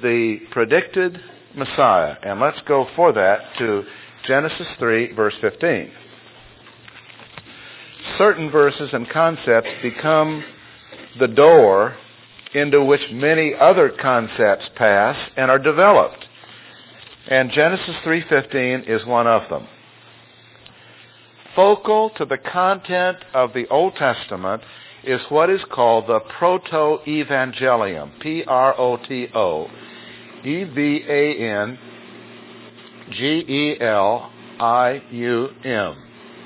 the predicted Messiah. And let's go for that to Genesis 3, verse 15. Certain verses and concepts become the door into which many other concepts pass and are developed. And Genesis 3:15 is one of them. Focal to the content of the Old Testament is what is called the Proto-Evangelium, P-R-O-T-O-E-V-A-N-G-E-L-I-U-M.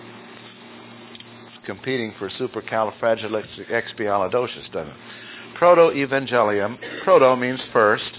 It's competing for supercalifragilisticexpialidocious, doesn't it? Proto-Evangelium. Proto means first,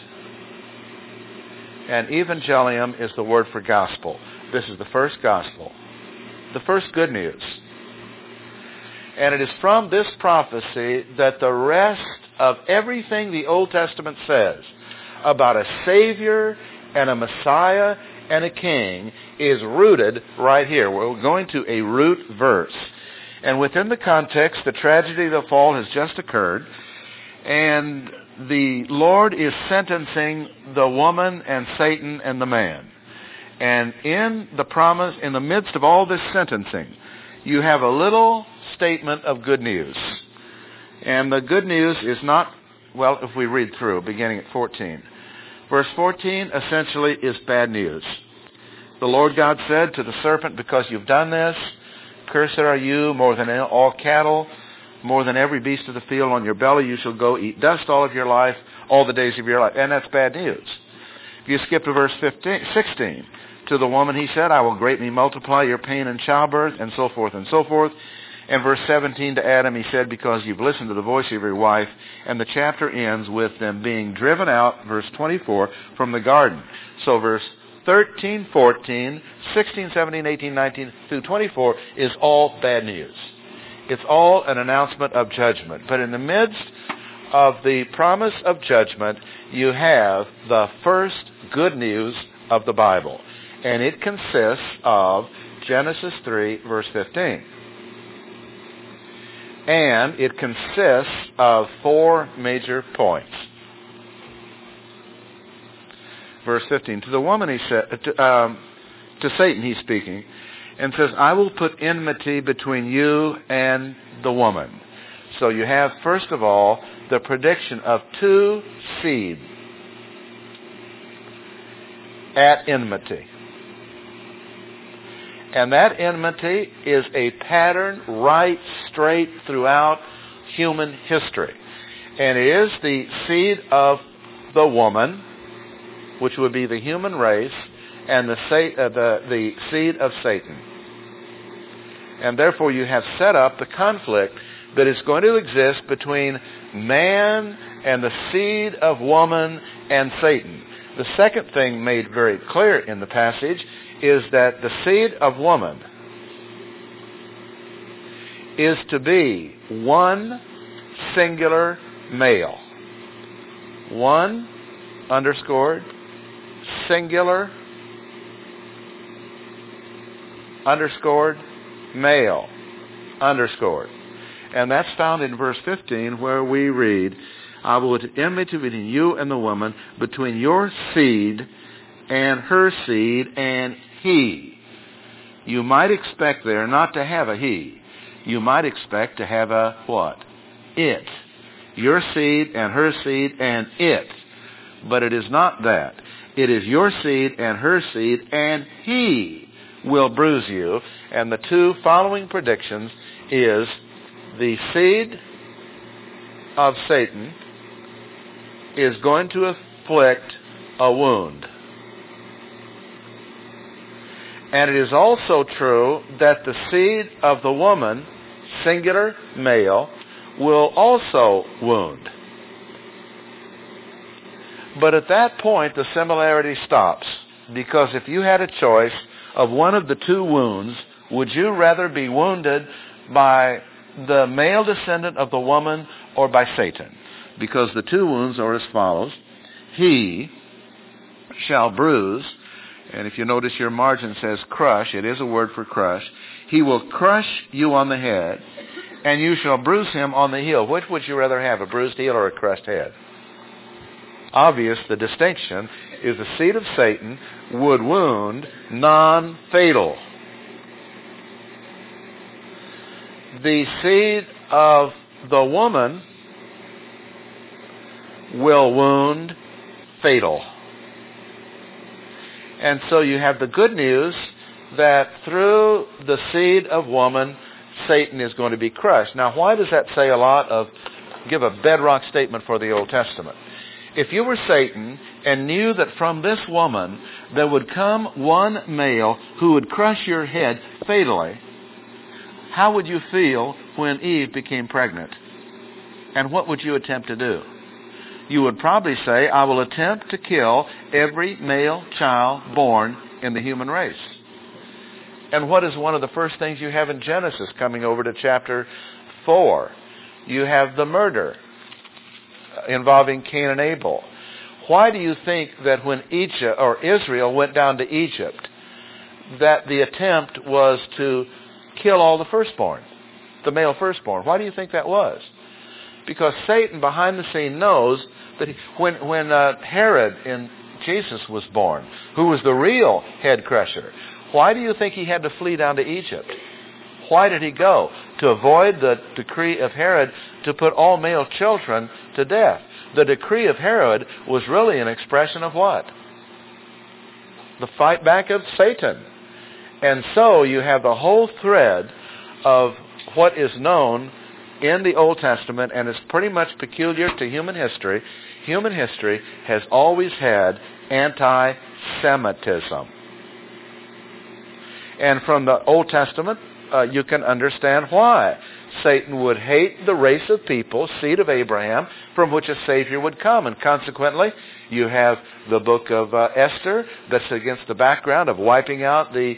and Evangelium is the word for gospel. This is the first gospel, the first good news. And it is from this prophecy that the rest of everything the Old Testament says about a Savior and a Messiah and a King is rooted right here. We're going to a root verse. And within the context, the tragedy of the fall has just occurred, and the Lord is sentencing the woman and Satan and the man. And in the promise, in the midst of all this sentencing, you have a little statement of good news. And the good news is not, well, if we read through, beginning at 14. Verse 14 essentially is bad news. The Lord God said to the serpent, because you've done this, cursed are you more than all cattle, more than every beast of the field. On your belly you shall go, eat dust all of your life, all the days of your life. And that's bad news. If you skip to verse 16, to the woman he said, I will greatly multiply your pain in childbirth, and so forth and so forth. And verse 17 to Adam he said, because you've listened to the voice of your wife. And the chapter ends with them being driven out, verse 24, from the garden. So verse 13, 14, 16, 17, 18, 19 through 24 is all bad news. It's all an announcement of judgment. But in the midst of the promise of judgment, you have the first good news of the Bible. And it consists of Genesis 3, verse 15. And it consists of four major points. Verse 15, to the woman he said, to Satan he's speaking, and says, I will put enmity between you and the woman. So you have, first of all, the prediction of two seeds at enmity. And that enmity is a pattern right straight throughout human history. And it is the seed of the woman, which would be the human race, and the seed of Satan. And therefore you have set up the conflict that is going to exist between man and the seed of woman and Satan. The second thing made very clear in the passage is that the seed of woman is to be one singular male. One underscored, singular, underscored, male, underscored. And that's found in verse 15 where we read, I will put enmity between you and the woman, between your seed and her seed, and he. You might expect there not to have a he. You might expect to have a what? It. Your seed and her seed and it. But it is not that. It is your seed and her seed, and he will bruise you. And the two following predictions is the seed of Satan is going to afflict a wound. And it is also true that the seed of the woman, singular, male, will also wound. But at that point, the similarity stops. Because if you had a choice of one of the two wounds, would you rather be wounded by the male descendant of the woman or by Satan? Because the two wounds are as follows. He shall bruise, and if you notice your margin says crush, it is a word for crush. He will crush you on the head, and you shall bruise him on the heel. Which would you rather have, a bruised heel or a crushed head? obvious the distinction is the seed of Satan would wound, non-fatal. The seed of the woman will wound, fatal. And so you have the good news that through the seed of woman, Satan is going to be crushed. Now, why does that say a lot of, give a bedrock statement for the Old Testament? If you were Satan and knew that from this woman there would come one male who would crush your head fatally, how would you feel when Eve became pregnant? And what would you attempt to do? You would probably say, I will attempt to kill every male child born in the human race. And what is one of the first things you have in Genesis coming over to chapter 4? You have the murder involving Cain and Abel. Why do you think that when Israel went down to Egypt, that the attempt was to kill all the firstborn, the male firstborn? Why do you think that was? Because Satan behind the scene knows that when Herod in Jesus was born, who was the real head crusher, why do you think he had to flee down to Egypt? Why did he go? To avoid the decree of Herod to put all male children to death. The decree of Herod was really an expression of what? The fight back of Satan. And so you have the whole thread of what is known in the Old Testament, and is pretty much peculiar to human history. Human history has always had anti-Semitism. And from the Old Testament, you can understand why. Satan would hate the race of people, seed of Abraham, from which a Savior would come. And consequently, you have the book of Esther that's against the background of wiping out the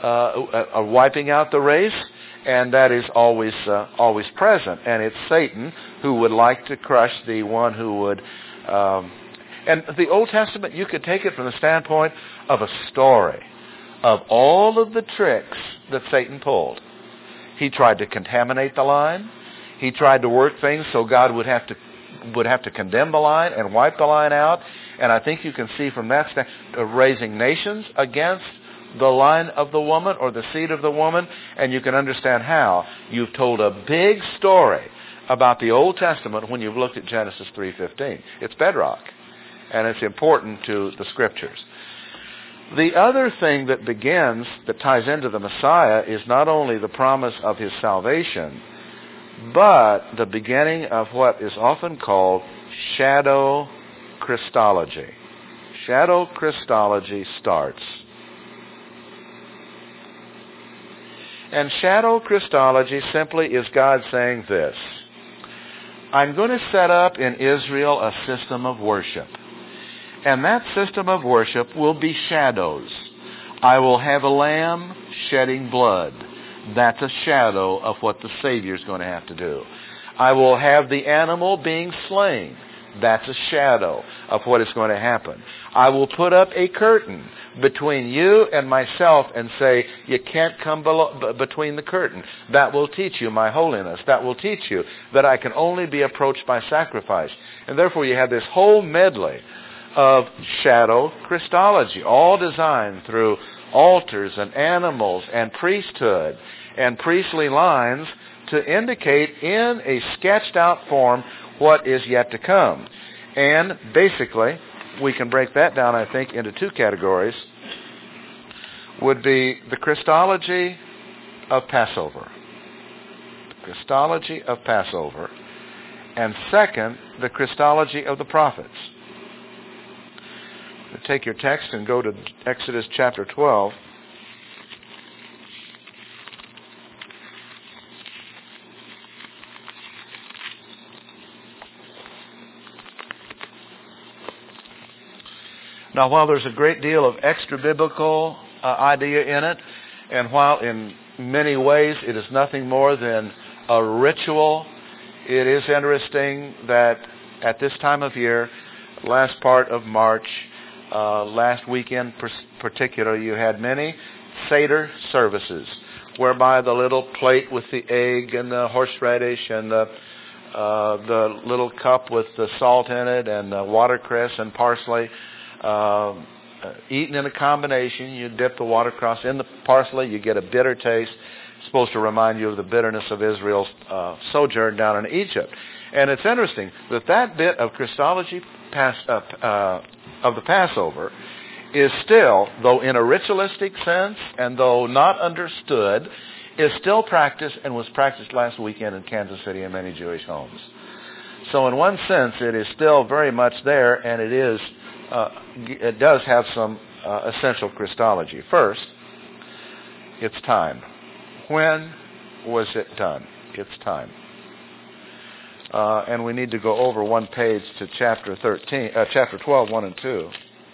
race. And that is always present. And it's Satan who would like to crush the one who would... and the Old Testament, you could take it from the standpoint of a story of all of the tricks that Satan pulled. He tried to contaminate the line. He tried to work things so God would have to condemn the line and wipe the line out. And I think you can see from that raising nations against the line of the woman or the seed of the woman, and you can understand how you've told a big story about the Old Testament when you've looked at Genesis 3:15. It's bedrock, and it's important to the Scriptures. The other thing that ties into the Messiah is not only the promise of his salvation, but the beginning of what is often called shadow Christology. Shadow Christology starts. And shadow Christology simply is God saying this: I'm going to set up in Israel a system of worship. And that system of worship will be shadows. I will have a lamb shedding blood. That's a shadow of what the Savior is going to have to do. I will have the animal being slain. That's a shadow of what is going to happen. I will put up a curtain between you and myself and say, you can't come between the curtain. That will teach you my holiness. That will teach you that I can only be approached by sacrifice. And therefore you have this whole medley of shadow Christology, all designed through altars and animals and priesthood and priestly lines to indicate in a sketched out form what is yet to come. And basically, we can break that down, I think, into two categories. Would be the Christology of Passover. The Christology of Passover. And second, the Christology of the prophets. Take your text and go to Exodus chapter 12. Now, while there's a great deal of extra-biblical idea in it, and while in many ways it is nothing more than a ritual, it is interesting that at this time of year, last part of March, last weekend particularly, you had many Seder services, whereby the little plate with the egg and the horseradish and the the little cup with the salt in it and watercress and parsley, eaten in a combination. You dip the watercress in the parsley, you get a bitter taste. It's supposed to remind you of the bitterness of Israel's sojourn down in Egypt. And it's interesting that bit of Christology of the Passover is still, though in a ritualistic sense and though not understood, is still practiced and was practiced last weekend in Kansas City in many Jewish homes. So in one sense, it is still very much there, and it does have some essential Christology. First, it's time. When was it done? It's time. And we need to go over one page to chapter 12, 1 and 2.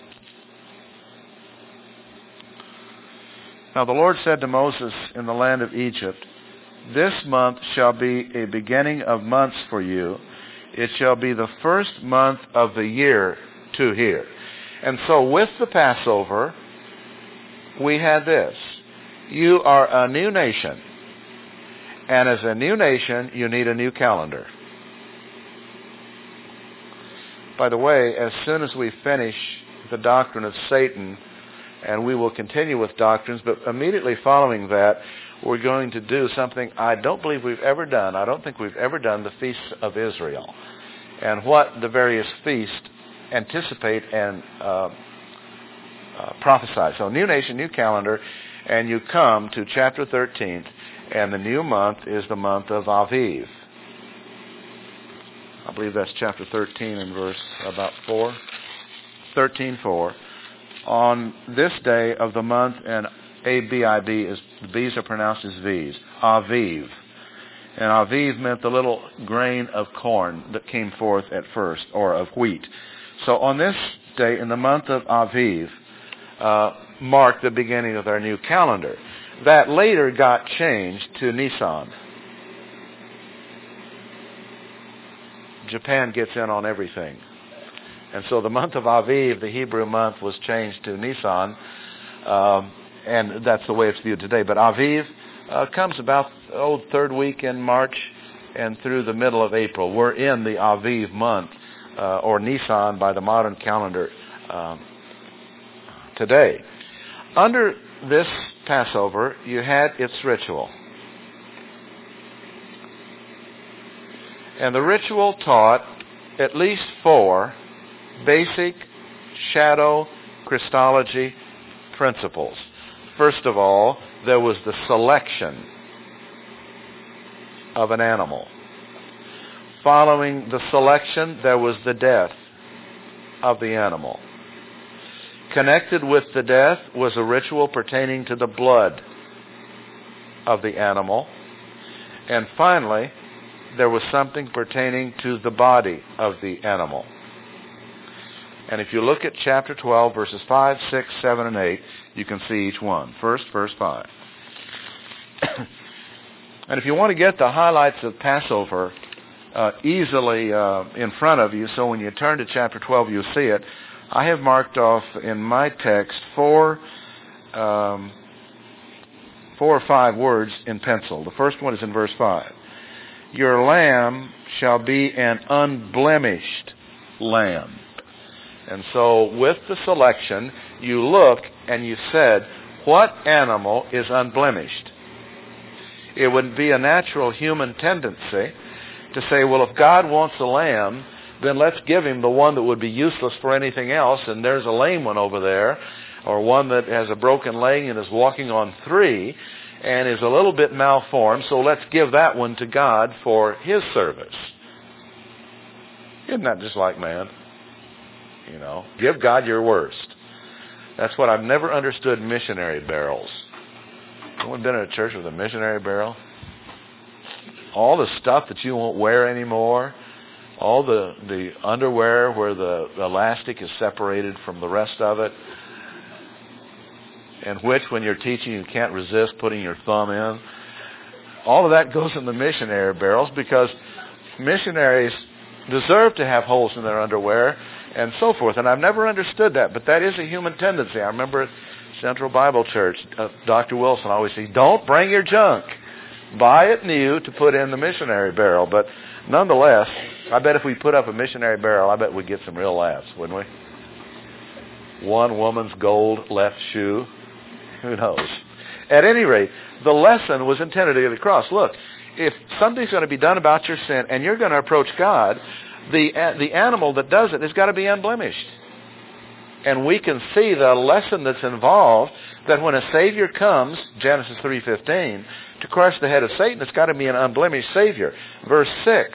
Now the Lord said to Moses in the land of Egypt, "This month shall be a beginning of months for you. It shall be the first month of the year to hear." And so with the Passover, we had this. You are a new nation. And as a new nation, you need a new calendar. By the way, as soon as we finish the doctrine of Satan, and we will continue with doctrines, but immediately following that, we're going to do something I don't believe we've ever done. I don't think we've ever done the Feasts of Israel and what the various feasts anticipate and prophesy. So new nation, new calendar, and you come to chapter 13, and the new month is the month of Aviv. I believe that's chapter 13 and verse about 4. 13:4. On this day of the month, and A-B-I-B, the B's are pronounced as V's, Aviv. And Aviv meant the little grain of corn that came forth at first, or of wheat. So on this day, in the month of Aviv, marked the beginning of our new calendar. That later got changed to Nisan. Japan gets in on everything. And so the month of Aviv, the Hebrew month, was changed to Nisan, and that's the way it's viewed today. But Aviv comes about third week in March and through the middle of April. We're in the Aviv month, or Nisan by the modern calendar today. Under this Passover, you had its ritual. And the ritual taught at least 4 basic shadow Christology principles. First of all, there was the selection of an animal. Following the selection, there was the death of the animal. Connected with the death was a ritual pertaining to the blood of the animal. And finally, there was something pertaining to the body of the animal. And if you look at chapter 12, verses 5, 6, 7, and 8, you can see each one. First, verse 5. And if you want to get the highlights of Passover easily in front of you, so when you turn to chapter 12, you'll see it, I have marked off in my text 4 or 5 words in pencil. The first one is in verse 5. Your lamb shall be an unblemished lamb. And so with the selection, you look and you said, what animal is unblemished? It would be a natural human tendency to say, well, if God wants a lamb, then let's give him the one that would be useless for anything else, and there's a lame one over there, or one that has a broken leg and is walking on 3, and is a little bit malformed, so let's give that one to God for his service. Isn't that just like man? You know, give God your worst. That's what I've never understood missionary barrels. Anyone been in a church with a missionary barrel? All the stuff that you won't wear anymore, all the underwear where the elastic is separated from the rest of it, and which, when you're teaching, you can't resist putting your thumb in. All of that goes in the missionary barrels because missionaries deserve to have holes in their underwear and so forth. And I've never understood that, but that is a human tendency. I remember at Central Bible Church, Dr. Wilson always said, don't bring your junk. Buy it new to put in the missionary barrel. But Nonetheless, I bet if we put up a missionary barrel, I bet we'd get some real laughs, wouldn't we? One woman's gold left shoe. Who knows? At any rate, the lesson was intended to get across. Look, if something's going to be done about your sin and you're going to approach God, the animal that does it has got to be unblemished. And we can see the lesson that's involved, that when a Savior comes, Genesis 3:15, to crush the head of Satan, it's got to be an unblemished Savior. Verse 6,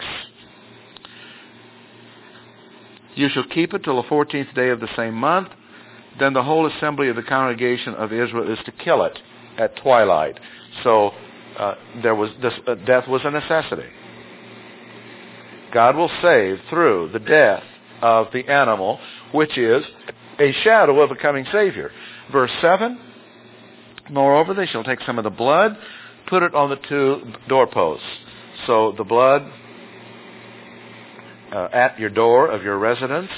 you shall keep it till the 14th day of the same month. Then the whole assembly of the congregation of Israel is to kill it at twilight. So death was a necessity. God will save through the death of the animal, which is a shadow of a coming Savior. Verse 7, moreover, they shall take some of the blood, put it on the 2 doorposts. So the blood at your door of your residence.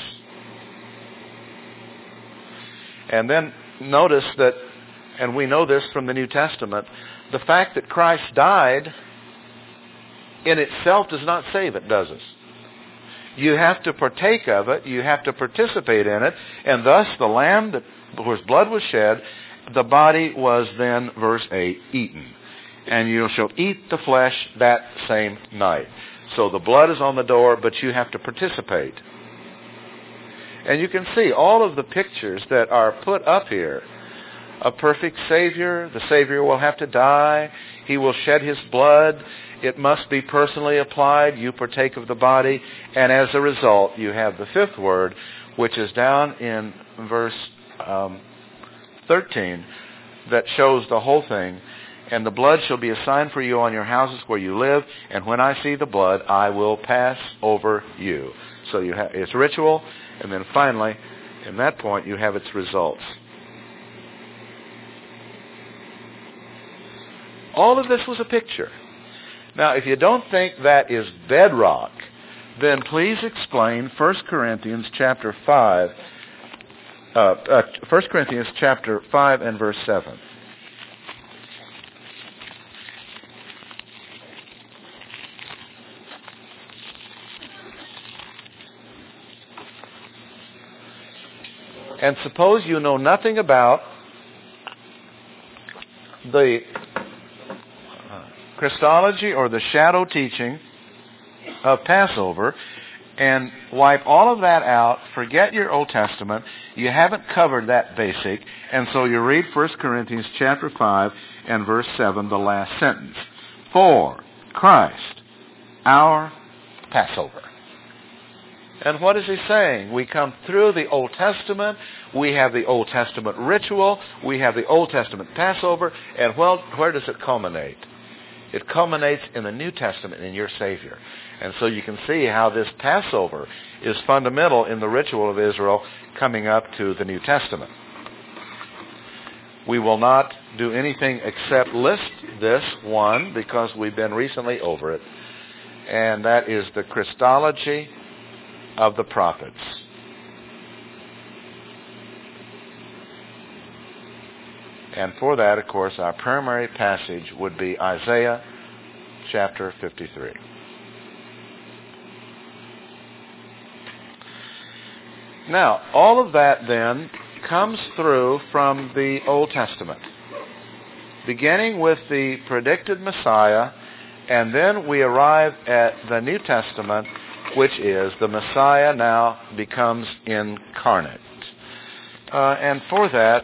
And then notice that, and we know this from the New Testament, the fact that Christ died in itself does not save it, does it? You have to partake of it, you have to participate in it, and thus the lamb whose blood was shed, the body was then, verse 8, eaten. And you shall eat the flesh that same night. So the blood is on the door, but you have to participate. And you can see all of the pictures that are put up here. A perfect Savior. The Savior will have to die. He will shed His blood. It must be personally applied. You partake of the body. And as a result, you have the 5th word, which is down in verse 13, that shows the whole thing. And the blood shall be a sign for you on your houses where you live. And when I see the blood, I will pass over you. So you have it's ritual. And then finally, in that point, you have its results. All of this was a picture. Now, if you don't think that is bedrock, then please explain 1 Corinthians chapter 5, 1 Corinthians chapter 5 and verse 7. And suppose you know nothing about the Christology or the shadow teaching of Passover, and wipe all of that out, forget your Old Testament, you haven't covered that basic, and so you read 1 Corinthians chapter 5 and verse 7, the last sentence. For Christ, our Passover. And what is he saying? We come through the Old Testament, we have the Old Testament ritual, we have the Old Testament Passover, and where does it culminate? It culminates in the New Testament in your Savior. And so you can see how this Passover is fundamental in the ritual of Israel coming up to the New Testament. We will not do anything except list this one, because we've been recently over it, and that is the Christology of the prophets. And for that, of course, our primary passage would be Isaiah chapter 53. Now, all of that then comes through from the Old Testament, beginning with the predicted Messiah, and then we arrive at the New Testament, which is the Messiah now becomes incarnate. And for that,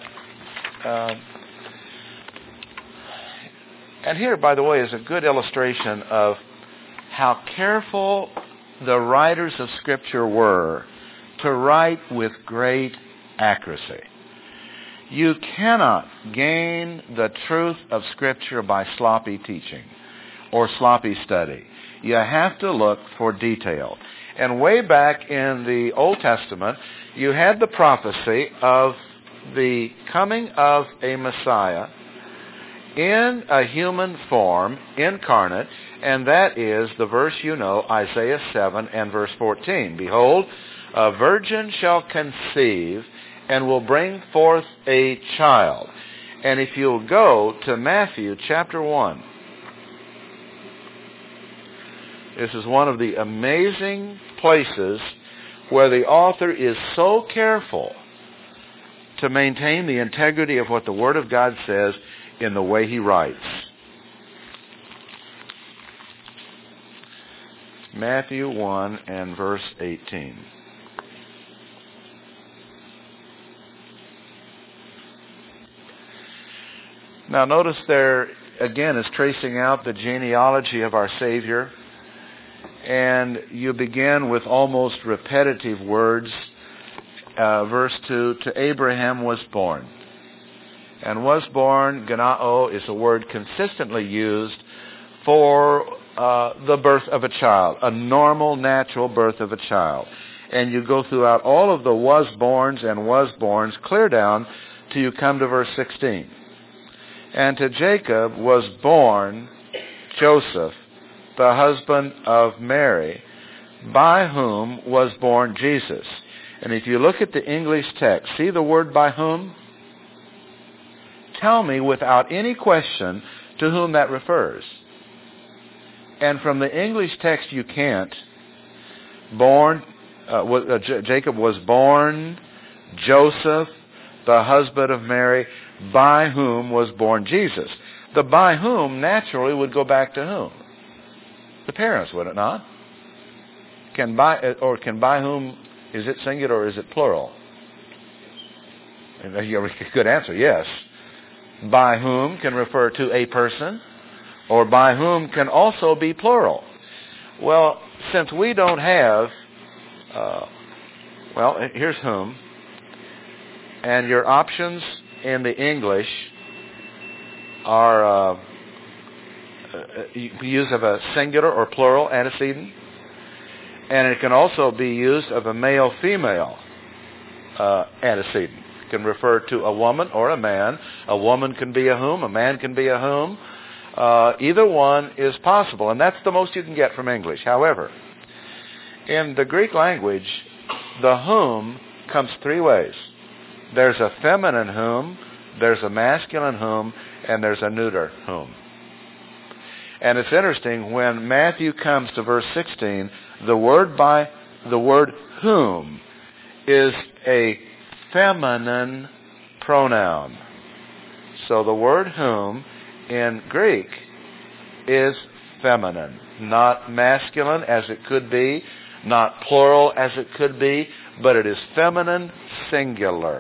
and here, by the way, is a good illustration of how careful the writers of Scripture were to write with great accuracy. You cannot gain the truth of Scripture by sloppy teaching or sloppy study. You have to look for detail. And way back in the Old Testament, you had the prophecy of the coming of a Messiah in a human form, incarnate, and that is the verse you know, Isaiah 7 and verse 14. Behold, a virgin shall conceive and will bring forth a child. And if you'll go to Matthew chapter 1, This is one of the amazing places where the author is so careful to maintain the integrity of what the Word of God says in the way he writes. Matthew 1 and verse 18. Now notice there again is tracing out the genealogy of our Savior, and you begin with almost repetitive words. Verse 2, to Abraham was born. And was born, genao, is a word consistently used for the birth of a child, a normal, natural birth of a child. And you go throughout all of the was-borns and was-borns, clear down till you come to verse 16. And to Jacob was born Joseph, the husband of Mary, by whom was born Jesus. And if you look at the English text, see the word by whom? Tell me without any question to whom that refers. And from the English text you can't. Jacob was born Joseph, the husband of Mary, by whom was born Jesus. The by whom naturally would go back to whom? The parents, would it not? Can by whom, is it singular or is it plural? Good answer, yes. By whom can refer to a person, or by whom can also be plural. Well, since we don't have, here's whom, and your options in the English are use of a singular or plural antecedent, and it can also be used of a male-female antecedent. It can refer to a woman or a man. A woman can be a whom, a man can be a whom. Either one is possible, and that's the most you can get from English. However, in the Greek language, the whom comes three ways. There's a feminine whom, there's a masculine whom, and there's a neuter whom. And it's interesting, when Matthew comes to verse 16, the word whom is a feminine pronoun. So the word whom in Greek is feminine, not masculine as it could be, not plural as it could be, but it is feminine singular.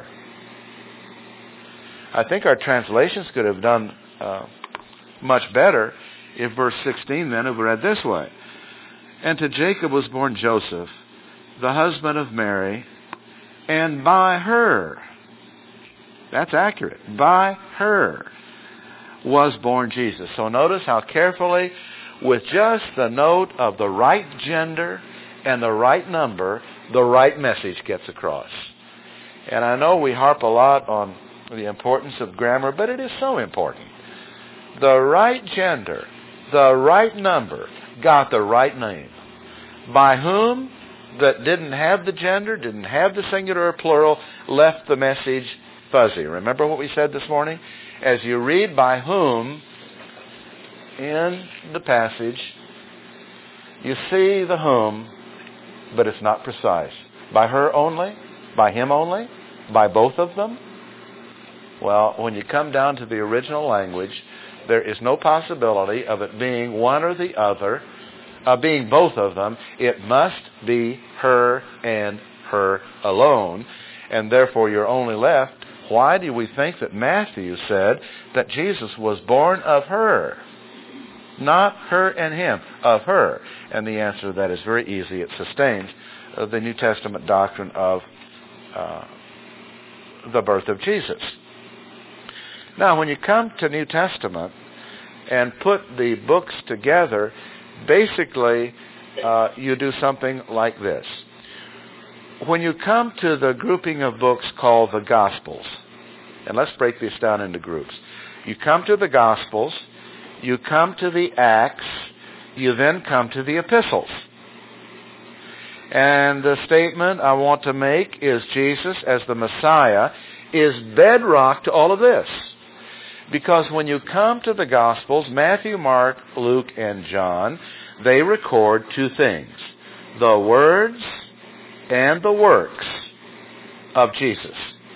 I think our translations could have done much better if verse 16 then had read this way. And to Jacob was born Joseph, the husband of Mary, and by her, that's accurate, by her was born Jesus. So notice how carefully, with just the note of the right gender and the right number, the right message gets across. And I know we harp a lot on the importance of grammar, but it is so important. The right gender, the right number, got the right name. By whom, that didn't have the gender, didn't have the singular or plural, left the message fuzzy. Remember what we said this morning? As you read by whom in the passage, you see the whom, but it's not precise. By her only? By him only? By both of them? Well, when you come down to the original language, there is no possibility of it being one or the other, being both of them. It must be her and her alone, and therefore you're only left. Why do we think that Matthew said that Jesus was born of her? Not her and him, of her. And the answer to that is very easy. It sustains the New Testament doctrine of the birth of Jesus. Now, when you come to New Testament and put the books together, basically you do something like this. When you come to the grouping of books called the Gospels, and let's break this down into groups. You come to the Gospels, you come to the Acts, you then come to the Epistles. And the statement I want to make is Jesus as the Messiah is bedrock to all of this. Because when you come to the Gospels, Matthew, Mark, Luke, and John, they record two things: the words and the works of Jesus.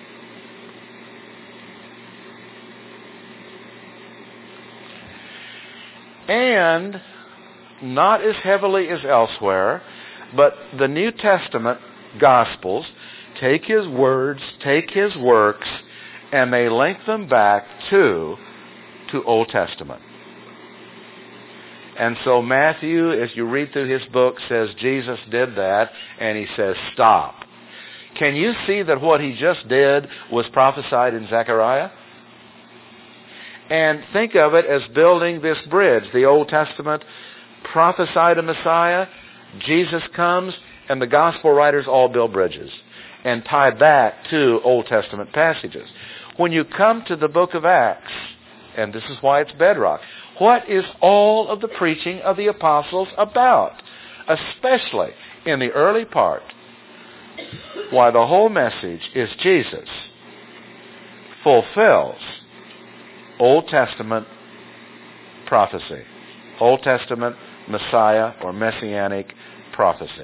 And not as heavily as elsewhere, but the New Testament Gospels take his words, take his works, and they link them back to Old Testament. And so Matthew, as you read through his book, says Jesus did that, and he says, stop. Can you see that what he just did was prophesied in Zechariah? And think of it as building this bridge. The Old Testament prophesied a Messiah, Jesus comes, and the gospel writers all build bridges and tie back to Old Testament passages. When you come to the book of Acts, and this is why it's bedrock, what is all of the preaching of the apostles about? Especially in the early part, why the whole message is Jesus fulfills Old Testament prophecy, Old Testament Messiah or Messianic prophecy.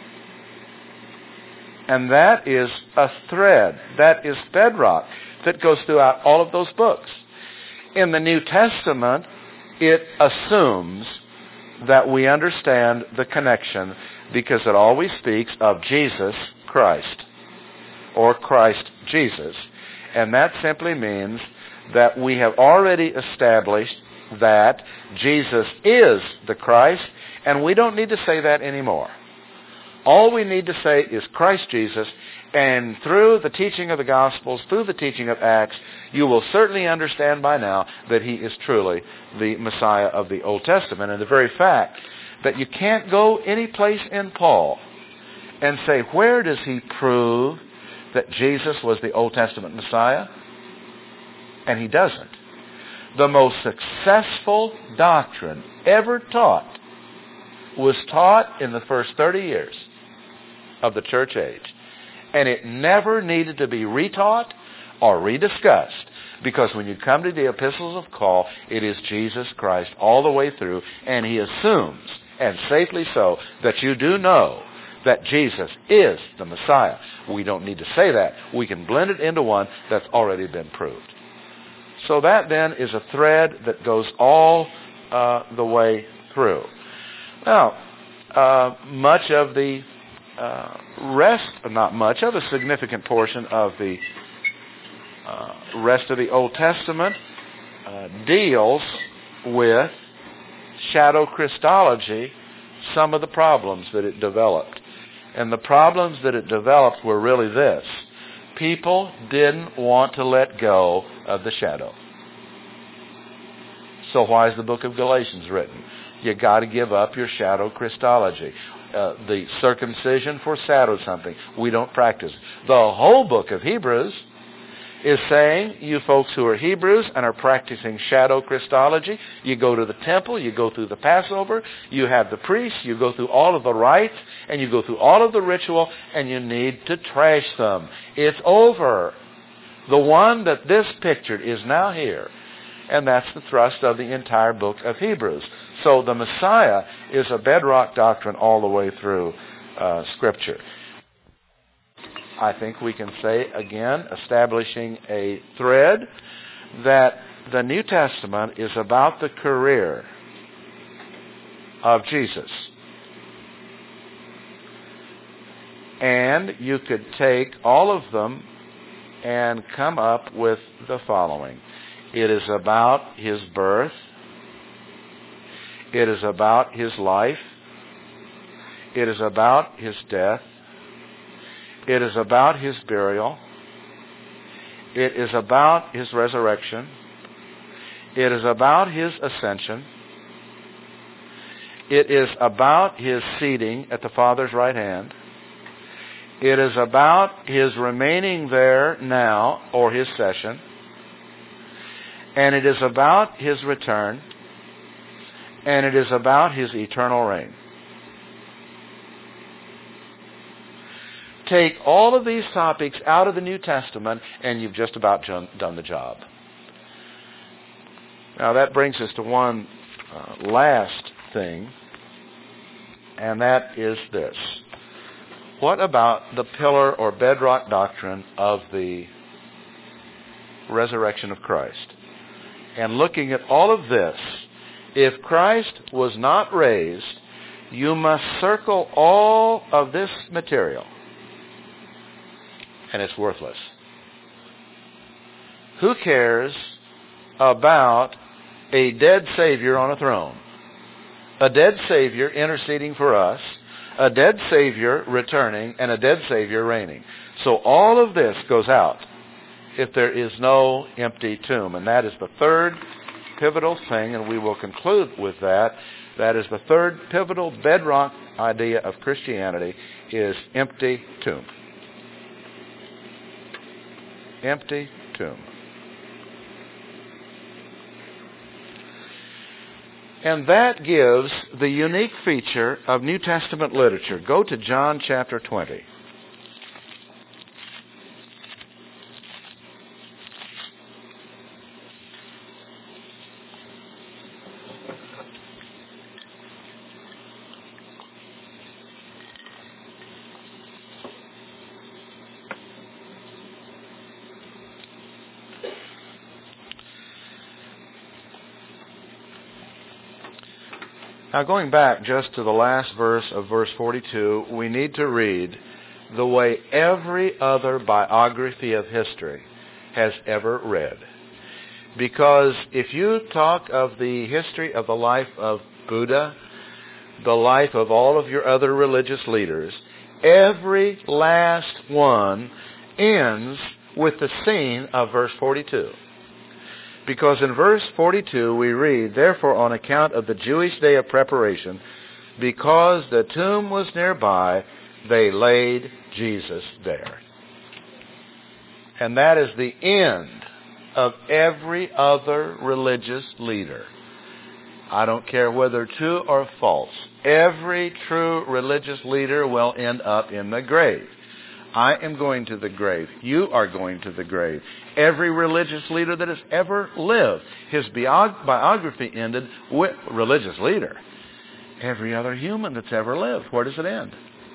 And that is a thread, that is bedrock that goes throughout all of those books. In the New Testament, it assumes that we understand the connection because it always speaks of Jesus Christ or Christ Jesus. And that simply means that we have already established that Jesus is the Christ, and we don't need to say that anymore. All we need to say is Christ Jesus, and through the teaching of the Gospels, through the teaching of Acts, you will certainly understand by now that he is truly the Messiah of the Old Testament. And the very fact that you can't go any place in Paul and say, where does he prove that Jesus was the Old Testament Messiah? And he doesn't. The most successful doctrine ever taught was taught in the first 30 years of the church age. And it never needed to be retaught or rediscussed, because when you come to the epistles of Paul, it is Jesus Christ all the way through, and he assumes, and safely so, that you do know that Jesus is the Messiah. We don't need to say that. We can blend it into one that's already been proved. So that then is a thread that goes all the way through. Now, much of the not much of a significant portion of the rest of the Old Testament deals with shadow Christology, some of the problems that it developed. And the problems that it developed were really this: people didn't want to let go of the shadow. So why is the book of Galatians written? You got to give up your shadow Christology. The circumcision foreshadowed something. We don't practice. The whole book of Hebrews is saying, you folks who are Hebrews and are practicing shadow Christology, you go to the temple, you go through the Passover, you have the priests, you go through all of the rites, and you go through all of the ritual, and you need to trash them. It's over. The one that this pictured is now here. And that's the thrust of the entire book of Hebrews. So the Messiah is a bedrock doctrine all the way through Scripture. I think we can say, again, establishing a thread, that the New Testament is about the career of Jesus. And you could take all of them and come up with the following. It is about his birth. It is about his life. It is about his death. It is about his burial. It is about his resurrection. It is about his ascension. It is about his seating at the Father's right hand. It is about his remaining there now, or his session. And it is about his return. And it is about his eternal reign. Take all of these topics out of the New Testament, and you've just about done the job. Now that brings us to one last thing, and that is this. What about the pillar or bedrock doctrine of the resurrection of Christ? And looking at all of this, if Christ was not raised, you must circle all of this material, and it's worthless. Who cares about a dead Savior on a throne? A dead Savior interceding for us, a dead Savior returning, and a dead Savior reigning. So all of this goes out if there is no empty tomb. And that is the third pivotal thing, and we will conclude with that. That is the third pivotal bedrock idea of Christianity, is empty tomb. Empty tomb. And that gives the unique feature of New Testament literature. Go to John chapter 20. Now, going back just to the last verse of verse 42, we need to read the way every other biography of history has ever read. Because if you talk of the history of the life of Buddha, the life of all of your other religious leaders, every last one ends with the scene of verse 42. Because in verse 42 we read, "Therefore on account of the Jewish day of preparation, because the tomb was nearby, they laid Jesus there." And that is the end of every other religious leader. I don't care whether true or false. Every true religious leader will end up in the grave. I am going to the grave. You are going to the grave. Every religious leader that has ever lived, his biography ended with religious leader. Every other human that's ever lived, where does it end?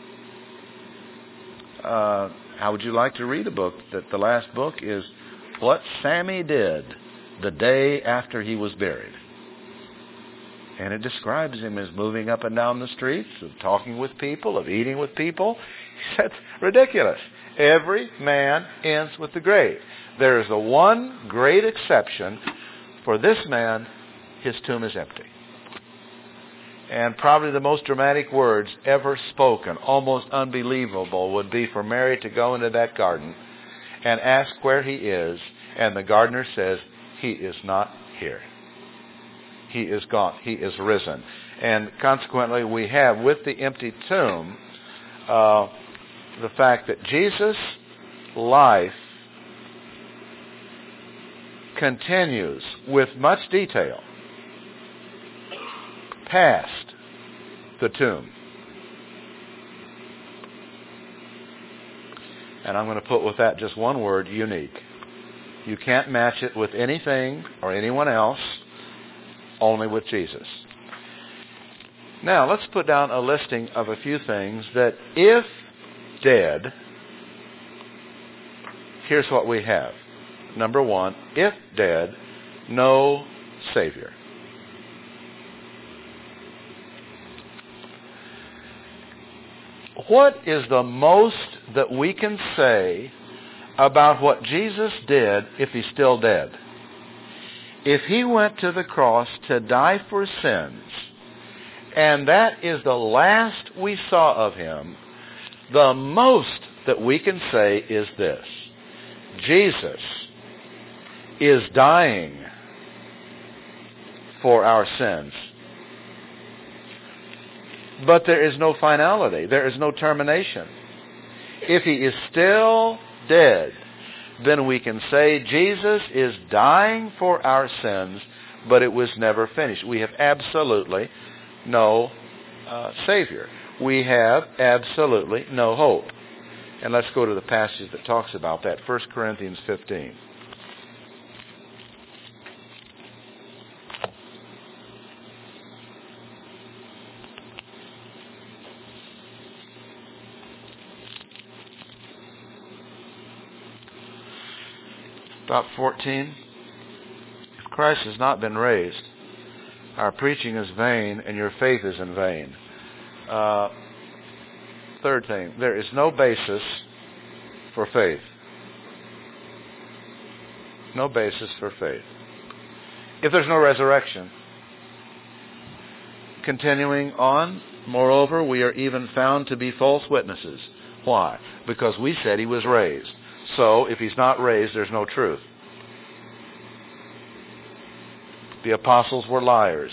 How would you like to read a book that the last book is What Sammy Did the Day After He Was Buried? And it describes him as moving up and down the streets, of talking with people, of eating with people. That's ridiculous. Every man ends with the grave. There is the one great exception. For this man, his tomb is empty. And probably the most dramatic words ever spoken, almost unbelievable, would be for Mary to go into that garden and ask where he is, and the gardener says, "He is not here. He is gone. He is risen." And consequently, we have with the empty tomb the fact that Jesus' life continues with much detail past the tomb. And I'm going to put with that just one word: unique. You can't match it with anything or anyone else, only with Jesus. Now, let's put down a listing of a few things that, if dead, here's what we have. Number one, if dead, no Savior. What is the most that we can say about what Jesus did if he's still dead? If he went to the cross to die for sins, and that is the last we saw of him, the most that we can say is this: Jesus is dying for our sins. But there is no finality. There is no termination. If he is still dead, then we can say Jesus is dying for our sins, but it was never finished. We have absolutely no Savior. We have absolutely no hope. And let's go to the passage that talks about that, 1 Corinthians 15. About 14. If Christ has not been raised, our preaching is vain and your faith is in vain. Third thing, there is no basis for faith. No basis for faith. If there's no resurrection. Continuing on, moreover, we are even found to be false witnesses. Why? Because we said he was raised. So, if he's not raised, there's no truth. The apostles were liars.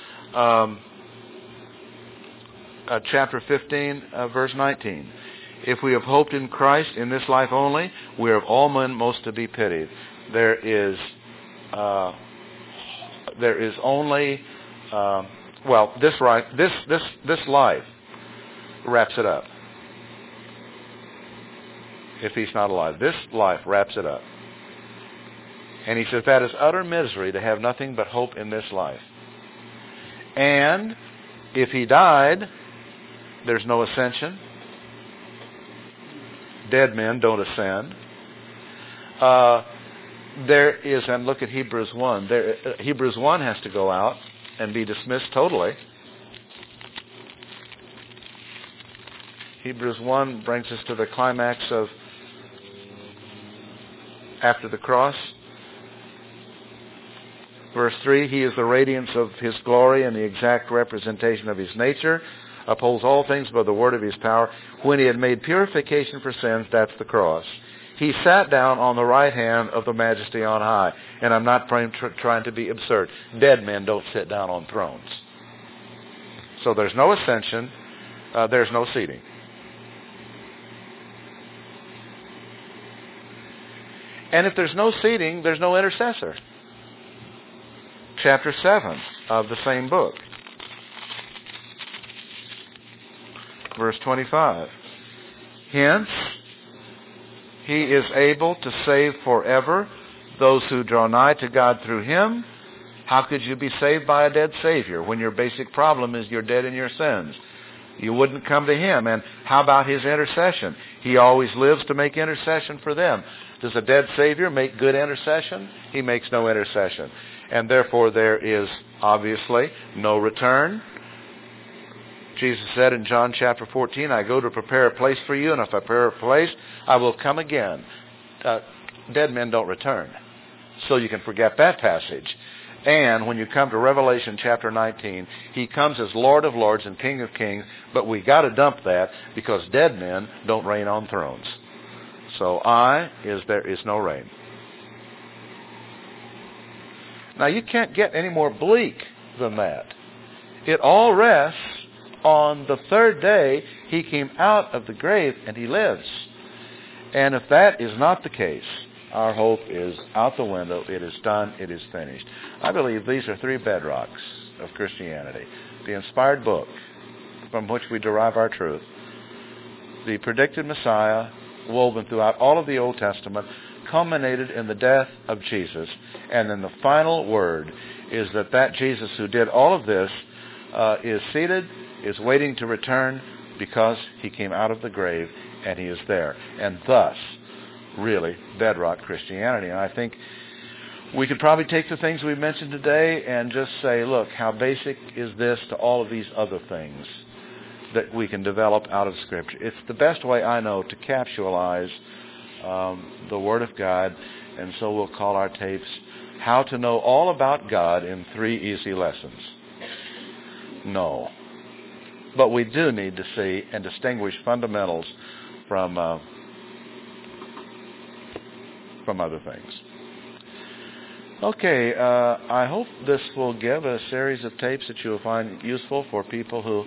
Chapter 15, verse 19. If we have hoped in Christ in this life only, we are of all men most to be pitied. There is only this life wraps it up. If he's not alive, this life wraps it up. And he says that is utter misery to have nothing but hope in this life. And if he died, there's no ascension. Dead men don't ascend. There is, and look at Hebrews 1. Hebrews 1 has to go out and be dismissed totally. Hebrews 1 brings us to the climax of after the cross. Verse 3, he is the radiance of his glory and the exact representation of his nature, upholds all things by the word of his power. When he had made purification for sins, that's the cross, he sat down on the right hand of the majesty on high. And I'm not trying to be absurd. Dead men don't sit down on thrones. So there's no ascension, there's no seating. And if there's no seating, there's no intercessor. Chapter 7 of the same book. Verse 25. Hence, he is able to save forever those who draw nigh to God through him. How could you be saved by a dead Savior when your basic problem is you're dead in your sins? You wouldn't come to him. And how about his intercession? He always lives to make intercession for them. Does a dead Savior make good intercession? He makes no intercession. And therefore there is obviously no return. Jesus said in John chapter 14, I go to prepare a place for you, and if I prepare a place, I will come again. Dead men don't return. So you can forget that passage. And when you come to Revelation chapter 19, he comes as Lord of Lords and King of Kings, but we got to dump that because dead men don't reign on thrones. So there is no reign. Now you can't get any more bleak than that. It all rests on the third day he came out of the grave and he lives. And if that is not the case, our hope is out the window. It is done. It is finished. I believe these are three bedrocks of Christianity. The inspired book from which we derive our truth. The predicted Messiah woven throughout all of the Old Testament, culminated in the death of Jesus. And then the final word is that Jesus who did all of this is seated, is waiting to return because he came out of the grave and he is there. And thus, really, bedrock Christianity. And I think we could probably take the things we mentioned today and just say, look, how basic is this to all of these other things that we can develop out of Scripture. It's the best way I know to capsulize the Word of God, and so we'll call our tapes How to Know All About God in 3 Easy Lessons. No. But we do need to see and distinguish fundamentals from other things. Okay, I hope this will give a series of tapes that you will find useful for people who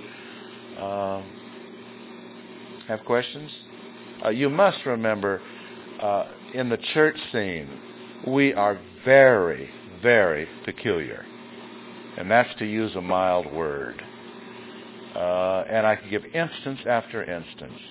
have questions. You must remember, in the church scene, we are very, very peculiar. And that's to use a mild word. And I can give instance after instance.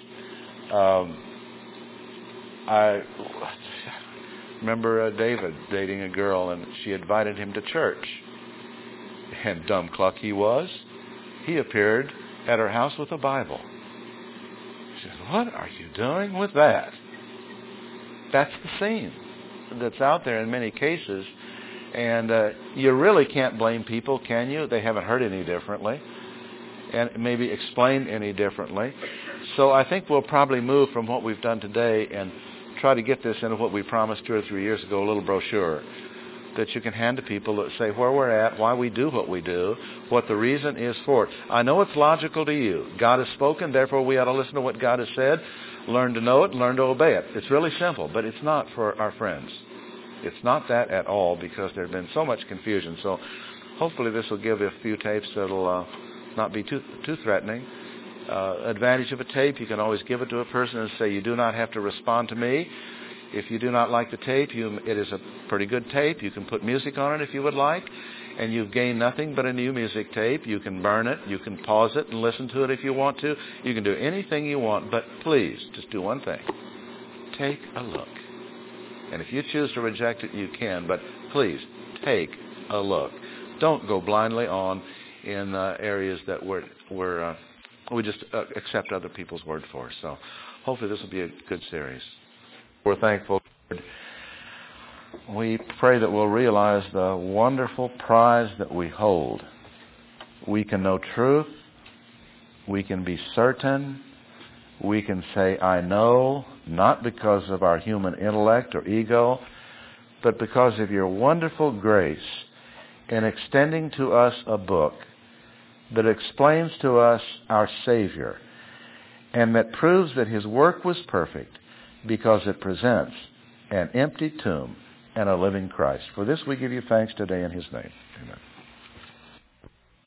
I remember David dating a girl, and she invited him to church. And dumb cluck he was. He appeared at her house with a Bible. She said, what are you doing with that? That's the scene. that's out there in many cases. And you really can't blame people, can you? They haven't heard any differently and maybe explained any differently. So I think we'll probably move from what we've done today and try to get this into what we promised 2 or 3 years ago, a little brochure that you can hand to people that say where we're at, why we do what we do, what the reason is for it. I know it's logical to you. God has spoken, therefore we ought to listen to what God has said, learn to know it, learn to obey it. It's really simple, but it's not for our friends. It's not that at all, because there's been so much confusion. So hopefully this will give you a few tapes that will not be too threatening. Advantage of a tape, you can always give it to a person and say, you do not have to respond to me. If you do not like the tape, it is a pretty good tape. You can put music on it if you would like, and you've gained nothing but a new music tape. You can burn it. You can pause it and listen to it if you want to. You can do anything you want, but please, just do one thing. Take a look. And if you choose to reject it, you can, but please, take a look. Don't go blindly on in areas that we just accept other people's word for. So hopefully this will be a good series. We're thankful. We pray that we'll realize the wonderful prize that we hold. We can know truth. We can be certain. We can say, I know, not because of our human intellect or ego, but because of your wonderful grace in extending to us a book that explains to us our Savior and that proves that his work was perfect, because it presents an empty tomb and a living Christ. For this we give you thanks today in his name. Amen.